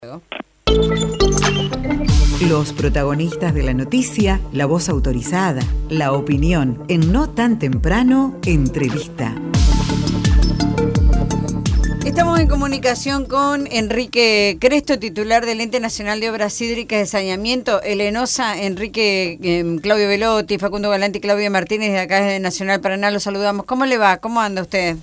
Los protagonistas de la noticia, la voz autorizada, la opinión, en No Tan Temprano, entrevista. Estamos en comunicación con Enrique Cresto, titular del Ente Nacional de Obras Hídricas de Saneamiento, el ENOSA. Enrique, Claudio Velotti, Facundo Galante y Claudia Martínez de acá de Nacional Paraná, los saludamos. ¿Cómo le va? ¿Cómo anda usted?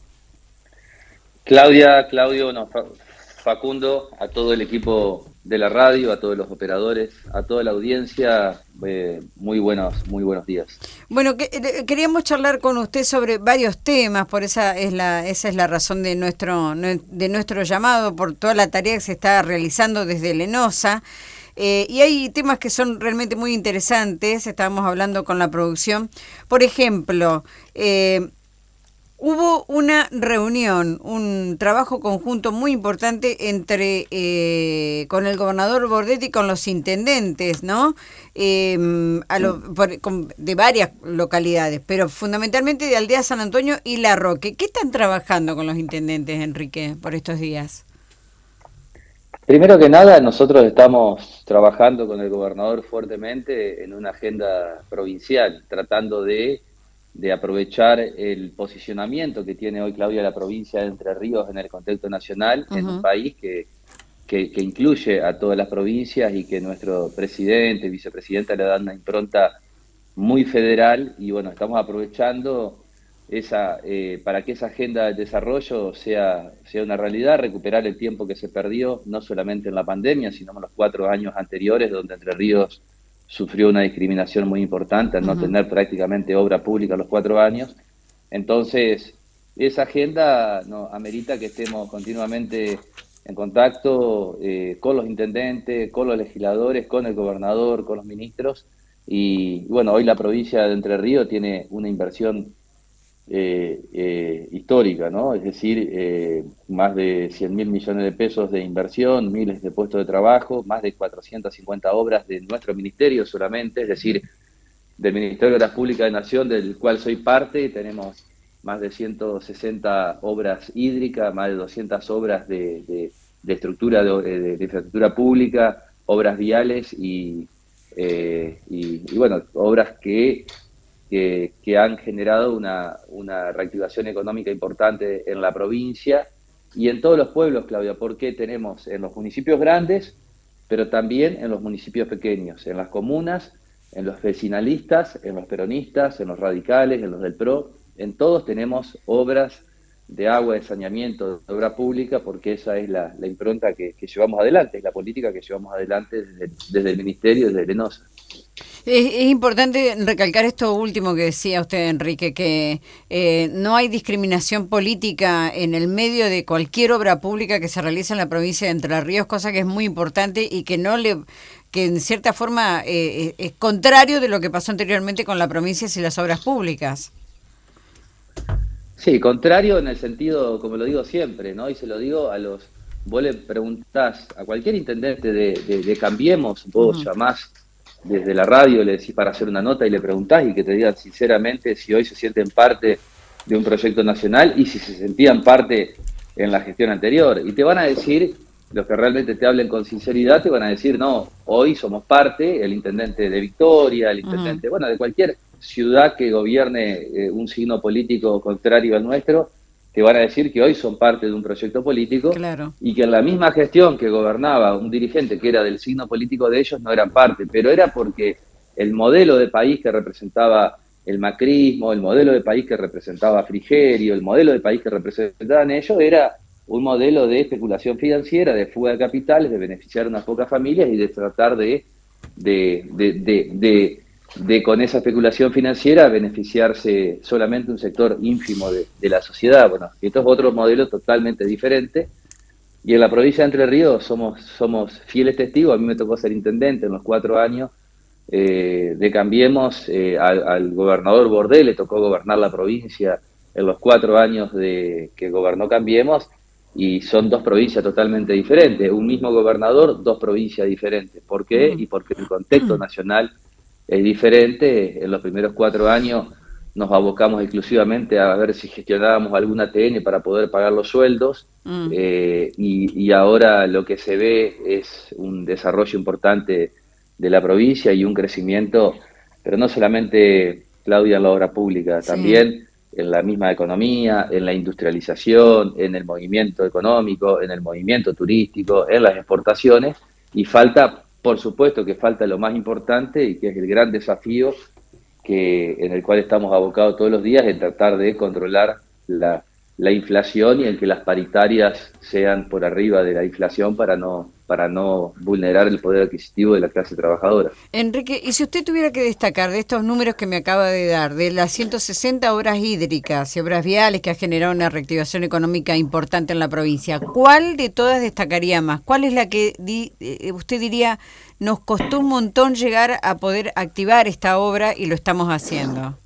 Claudio, Facundo, a todo el equipo de la radio, a todos los operadores, a toda la audiencia, muy buenos días. Bueno, queríamos charlar con usted sobre varios temas, por esa es la razón de nuestro llamado, por toda la tarea que se está realizando desde el ENOSA. Y hay temas que son realmente muy interesantes. Estábamos hablando con la producción. Por ejemplo, hubo una reunión, un trabajo conjunto muy importante entre con el gobernador Bordetti y con los intendentes, ¿no? De varias localidades, pero fundamentalmente de Aldea San Antonio y La Roque. ¿Qué están trabajando con los intendentes, Enrique, por estos días? Primero que nada, nosotros estamos trabajando con el gobernador fuertemente en una agenda provincial, tratando de aprovechar el posicionamiento que tiene hoy, Claudia, la provincia de Entre Ríos en el contexto nacional, en un país que incluye a todas las provincias y que nuestro presidente, vicepresidenta le dan una impronta muy federal y bueno, estamos aprovechando para que esa agenda de desarrollo sea una realidad, recuperar el tiempo que se perdió, no solamente en la pandemia, sino en los 4 años anteriores, donde Entre Ríos sufrió una discriminación muy importante al no tener prácticamente obra pública los 4 años. Entonces, esa agenda amerita que estemos continuamente en contacto con los intendentes, con los legisladores, con el gobernador, con los ministros. Y bueno, hoy la provincia de Entre Ríos tiene una inversión histórica, ¿no? Es decir, más de 100.000 millones de pesos de inversión, miles de puestos de trabajo, más de 450 obras de nuestro ministerio solamente, es decir, del Ministerio de Obras Públicas de Nación, del cual soy parte. Tenemos más de 160 obras hídricas, más de 200 obras de estructura de infraestructura pública, obras viales y bueno, obras que han generado una reactivación económica importante en la provincia y en todos los pueblos, Claudia, porque tenemos en los municipios grandes, pero también en los municipios pequeños, en las comunas, en los vecinalistas, en los peronistas, en los radicales, en los del PRO, en todos tenemos obras de agua, de saneamiento, de obra pública, porque esa es la impronta que llevamos adelante, es la política que llevamos adelante desde el Ministerio, desde el ENOSA. Es importante recalcar esto último que decía usted, Enrique, que no hay discriminación política en el medio de cualquier obra pública que se realiza en la provincia de Entre Ríos, cosa que es muy importante y que en cierta forma es contrario de lo que pasó anteriormente con las provincias y las obras públicas. Sí, contrario en el sentido, como lo digo siempre, ¿no? Y se lo digo vos le preguntás a cualquier intendente de Cambiemos, vos llamás desde la radio, le decís para hacer una nota y le preguntás y que te digan sinceramente si hoy se sienten parte de un proyecto nacional y si se sentían parte en la gestión anterior. Y te van a decir, los que realmente te hablen con sinceridad, te van a decir, no, hoy somos parte, el intendente de Victoria, el intendente, bueno, de cualquier ciudad que gobierne un signo político contrario al nuestro, te van a decir que hoy son parte de un proyecto político. Claro. Y que en la misma gestión que gobernaba un dirigente que era del signo político de ellos no eran parte, pero era porque el modelo de país que representaba el macrismo, el modelo de país que representaba Frigerio, el modelo de país que representaban ellos era un modelo de especulación financiera, de fuga de capitales, de beneficiar a unas pocas familias y de tratar de con esa especulación financiera beneficiarse solamente un sector ínfimo de la sociedad. Bueno, esto es otro modelo totalmente diferente. Y en la provincia de Entre Ríos somos fieles testigos. A mí me tocó ser intendente en los 4 años de Cambiemos. Al gobernador Bordet le tocó gobernar la provincia en los 4 años que gobernó Cambiemos. Y son 2 provincias totalmente diferentes. Un mismo gobernador, 2 provincias diferentes. ¿Por qué? Y porque el contexto nacional es diferente. En los primeros 4 años nos abocamos exclusivamente a ver si gestionábamos algún ATN para poder pagar los sueldos, y ahora lo que se ve es un desarrollo importante de la provincia y un crecimiento, pero no solamente, Claudia, en la obra pública, Sí. también en la misma economía, en la industrialización, en el movimiento económico, en el movimiento turístico, en las exportaciones, y falta, por supuesto que falta lo más importante y que es el gran desafío en el cual estamos abocados todos los días, en tratar de controlar la inflación y en que las paritarias sean por arriba de la inflación para no vulnerar el poder adquisitivo de la clase trabajadora. Enrique, y si usted tuviera que destacar de estos números que me acaba de dar, de las 160 obras hídricas y obras viales que ha generado una reactivación económica importante en la provincia, ¿cuál de todas destacaría más? ¿Cuál es la que usted diría nos costó un montón llegar a poder activar esta obra y lo estamos haciendo?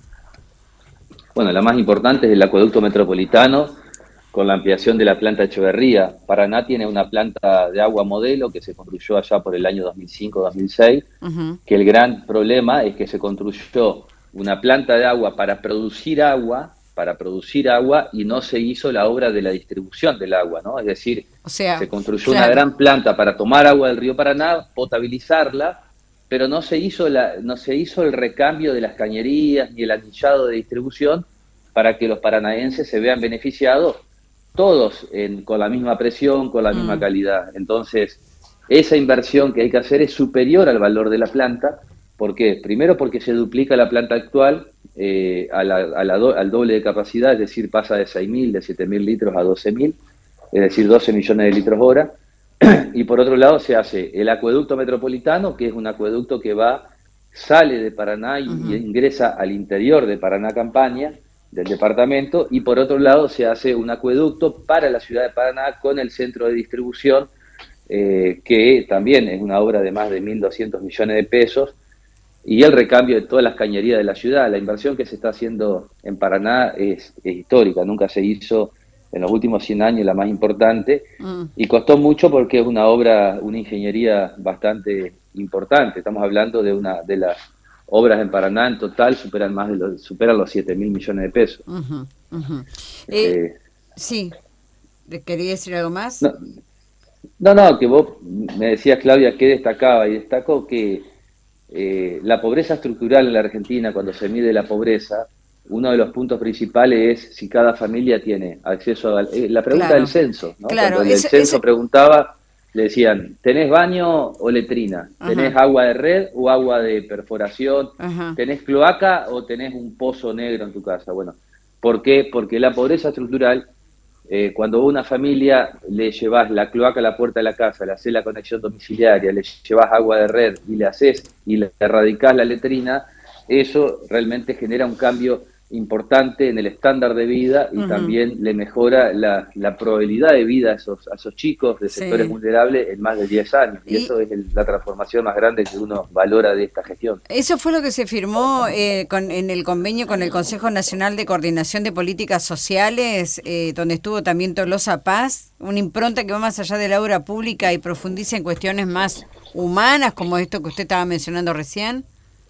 Bueno, la más importante es el acueducto metropolitano, con la ampliación de la planta Echeverría. Paraná tiene una planta de agua modelo que se construyó allá por el año 2005-2006, que el gran problema es que se construyó una planta de agua para producir agua, y no se hizo la obra de la distribución del agua, ¿no? Es decir, O sea, se construyó claro, una gran planta para tomar agua del río Paraná, potabilizarla, pero no se hizo el recambio de las cañerías ni el anillado de distribución para que los paranaenses se vean beneficiados todos con la misma presión, con la misma calidad. Entonces, esa inversión que hay que hacer es superior al valor de la planta. ¿Por qué? Primero porque se duplica la planta actual al doble de capacidad, es decir, pasa de 6.000, de 7.000 litros a 12.000, es decir, 12 millones de litros hora. Y por otro lado se hace el acueducto metropolitano, que es un acueducto que sale de Paraná y ingresa al interior de Paraná Campaña, del departamento, y por otro lado se hace un acueducto para la ciudad de Paraná con el centro de distribución, que también es una obra de más de 1.200 millones de pesos, y el recambio de todas las cañerías de la ciudad. La inversión que se está haciendo en Paraná es histórica, nunca se hizo en los últimos 100 años, la más importante, y costó mucho porque es una ingeniería bastante importante. Estamos hablando de las obras en Paraná en total superan los 7.000 millones de pesos. Sí, ¿quería decir algo más? No, que vos me decías, Claudia, que destacaba, y destaco que la pobreza estructural en la Argentina, cuando se mide la pobreza, uno de los puntos principales es si cada familia tiene acceso a la pregunta Claro, del censo, ¿no? claro, Cuando el censo preguntaba, le decían, ¿tenés baño o letrina? ¿Tenés agua de red o agua de perforación? ¿Tenés cloaca o tenés un pozo negro en tu casa? Bueno, ¿por qué? Porque la pobreza estructural, cuando vos a una familia le llevas la cloaca a la puerta de la casa, le haces la conexión domiciliaria, le llevas agua de red y le erradicás la letrina, eso realmente genera un cambio importante en el estándar de vida y también le mejora la probabilidad de vida a esos chicos de sectores vulnerables en más de 10 años. Y eso es la transformación más grande que uno valora de esta gestión. Eso fue lo que se firmó en el convenio con el Consejo Nacional de Coordinación de Políticas Sociales, donde estuvo también Tolosa Paz, una impronta que va más allá de la obra pública y profundiza en cuestiones más humanas, como esto que usted estaba mencionando recién.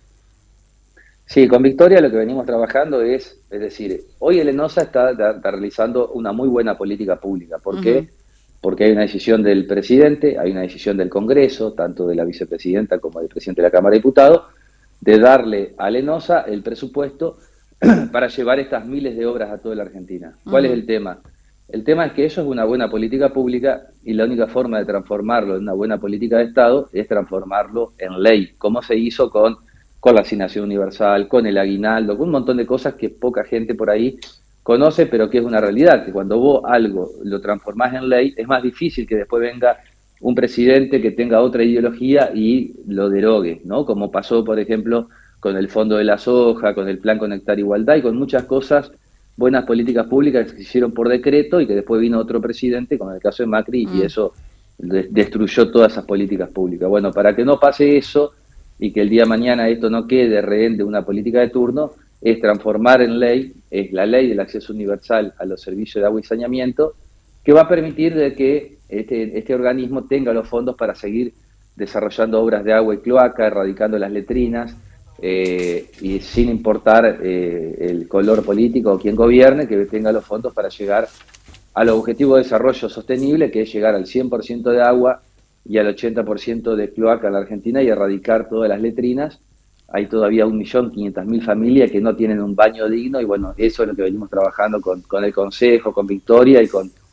Sí, con Victoria lo que venimos trabajando es decir, hoy el ENOSA está realizando una muy buena política pública. ¿Por qué? Porque hay una decisión del presidente, hay una decisión del Congreso, tanto de la vicepresidenta como del presidente de la Cámara de Diputados, de darle al ENOSA el presupuesto para llevar estas miles de obras a toda la Argentina. ¿Cuál es el tema? El tema es que eso es una buena política pública y la única forma de transformarlo en una buena política de Estado es transformarlo en ley, como se hizo con la asignación universal, con el aguinaldo, con un montón de cosas que poca gente por ahí conoce, pero que es una realidad, que cuando vos algo lo transformás en ley, es más difícil que después venga un presidente que tenga otra ideología y lo derogue, ¿no? Como pasó, por ejemplo, con el Fondo de la Soja, con el Plan Conectar Igualdad y con muchas cosas, buenas políticas públicas que se hicieron por decreto y que después vino otro presidente, como en el caso de Macri, y eso destruyó todas esas políticas públicas. Bueno, para que no pase eso, y que el día de mañana esto no quede rehén de una política de turno, es transformar en ley, es la ley del acceso universal a los servicios de agua y saneamiento, que va a permitir de que este organismo tenga los fondos para seguir desarrollando obras de agua y cloaca, erradicando las letrinas, y sin importar el color político o quien gobierne, que tenga los fondos para llegar al objetivo de desarrollo sostenible, que es llegar al 100% de agua y al 80% de cloaca en la Argentina y erradicar todas las letrinas. Hay todavía 1.500.000 familias que no tienen un baño digno y bueno, eso es lo que venimos trabajando con el Consejo, con Victoria y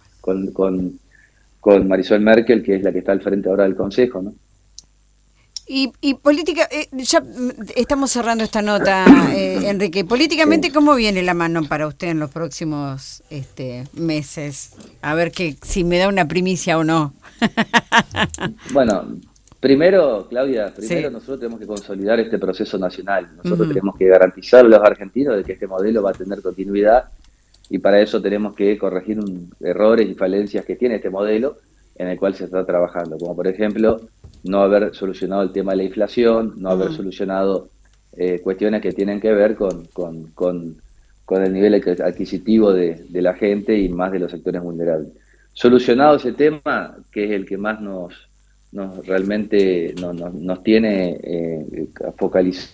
con Marisol Merkel, que es la que está al frente ahora del Consejo, ¿no? Y política, ya estamos cerrando esta nota, Enrique. Políticamente, ¿cómo viene la mano para usted en los próximos meses? A ver si me da una primicia o no. Bueno, primero, Claudia, Sí. nosotros tenemos que consolidar este proceso nacional. Nosotros tenemos que garantizar a los argentinos de que este modelo va a tener continuidad y para eso tenemos que corregir errores y falencias que tiene este modelo en el cual se está trabajando, como por ejemplo no haber solucionado el tema de la inflación, no haber solucionado cuestiones que tienen que ver con el nivel adquisitivo de la gente y más de los sectores vulnerables. Solucionado ese tema, que es el que más nos realmente nos tiene focalizados.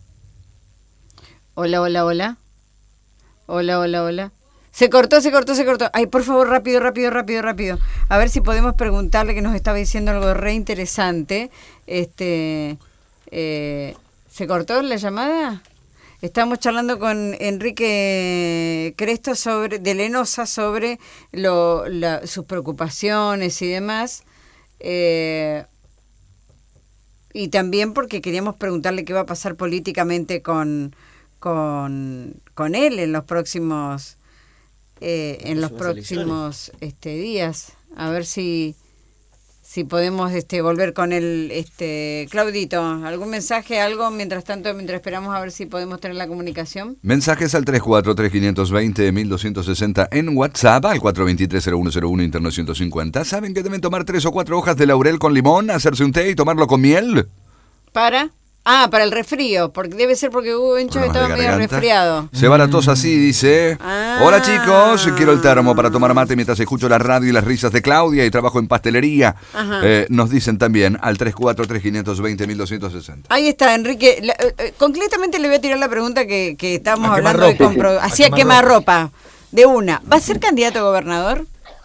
Hola, hola, hola. Hola, hola, hola. Se cortó. Ay, por favor, rápido. A ver si podemos preguntarle, que nos estaba diciendo algo re interesante. ¿Se cortó la llamada? Estamos charlando con Enrique Cresto de Lenosa sobre sus preocupaciones y demás. Y también porque queríamos preguntarle qué va a pasar políticamente con él en los próximos días, a ver si podemos volver con él. Claudito, ¿algún mensaje, algo mientras esperamos a ver si podemos tener la comunicación? Mensajes al 343-520-1260 en WhatsApp, al 423-0101 interno 150. ¿Saben que deben tomar 3 o 4 hojas de laurel con limón, hacerse un té y tomarlo con miel? ¿Para el resfrío? Porque debe ser porque Hugo Encho estaba medio resfriado. Se va la tos así, dice. Hola chicos, quiero el termo para tomar mate mientras escucho la radio y las risas de Claudia y trabajo en pastelería. Nos dicen también al 343-520-1260. Ahí está, Enrique. Concretamente le voy a tirar la pregunta que estábamos hablando de hacía quemarropa. De una. ¿Va a ser candidato a gobernador?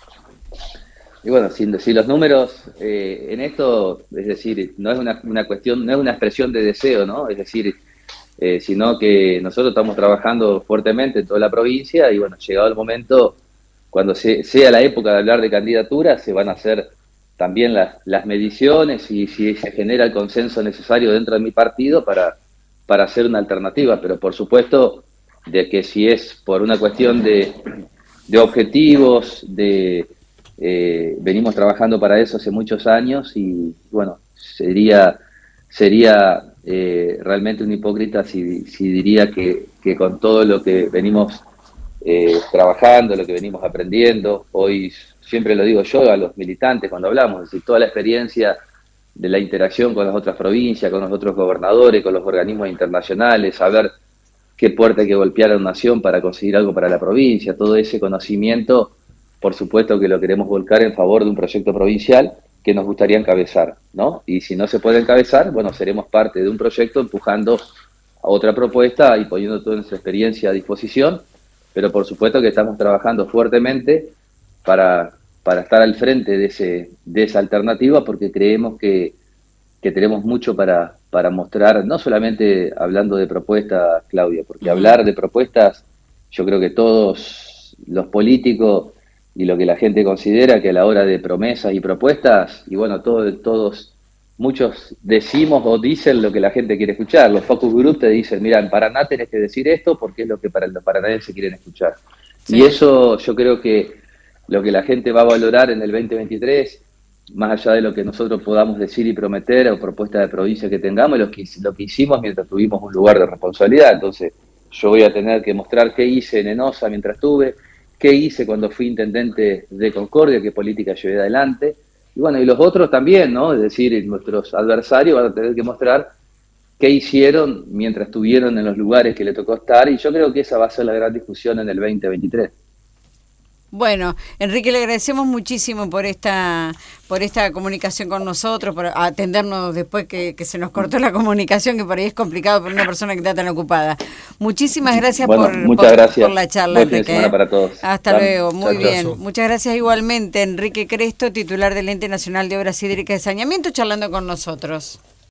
Y bueno, si los números en esto, es decir, no es una cuestión, no es una expresión de deseo, ¿no? Es decir, sino que nosotros estamos trabajando fuertemente en toda la provincia y bueno, llegado el momento, cuando sea la época de hablar de candidatura, se van a hacer también las mediciones y si se genera el consenso necesario dentro de mi partido para hacer una alternativa, pero por supuesto de que si es por una cuestión de objetivos, venimos trabajando para eso hace muchos años y bueno, sería realmente un hipócrita si diría que con todo lo que venimos trabajando, lo que venimos aprendiendo, hoy siempre lo digo yo a los militantes cuando hablamos, es decir, toda la experiencia de la interacción con las otras provincias, con los otros gobernadores, con los organismos internacionales, saber qué puerta hay que golpear a una nación para conseguir algo para la provincia, todo ese conocimiento. Por supuesto que lo queremos volcar en favor de un proyecto provincial que nos gustaría encabezar, ¿no? Y si no se puede encabezar, bueno, seremos parte de un proyecto empujando a otra propuesta y poniendo toda nuestra experiencia a disposición, pero por supuesto que estamos trabajando fuertemente para estar al frente de esa alternativa porque creemos que tenemos mucho para mostrar, no solamente hablando de propuestas, Claudia, porque hablar de propuestas, yo creo que todos los políticos y lo que la gente considera que a la hora de promesas y propuestas, y bueno, muchos decimos o dicen lo que la gente quiere escuchar. Los focus group te dicen, mira, en Paraná tenés que decir esto porque es lo que para los paranaenses quieren escuchar. Sí. Y eso yo creo que lo que la gente va a valorar en el 2023, más allá de lo que nosotros podamos decir y prometer o propuestas de provincia que tengamos, lo que hicimos mientras tuvimos un lugar de responsabilidad. Entonces yo voy a tener que mostrar qué hice en Enosa mientras estuve, qué hice cuando fui intendente de Concordia, qué política llevé adelante. Y bueno, y los otros también, ¿no? Es decir, nuestros adversarios van a tener que mostrar qué hicieron mientras estuvieron en los lugares que le tocó estar. Y yo creo que esa va a ser la gran discusión en el 2023. Bueno, Enrique, le agradecemos muchísimo por esta comunicación con nosotros, por atendernos después que se nos cortó la comunicación, que por ahí es complicado para una persona que está tan ocupada. Muchísimas gracias gracias por la charla, Buen fin de Enrique. semana para todos. Hasta luego, muy bien. Chao. Muchas gracias igualmente, Enrique Cresto, titular del Ente Nacional de Obras Hídricas de Saneamiento, charlando con nosotros.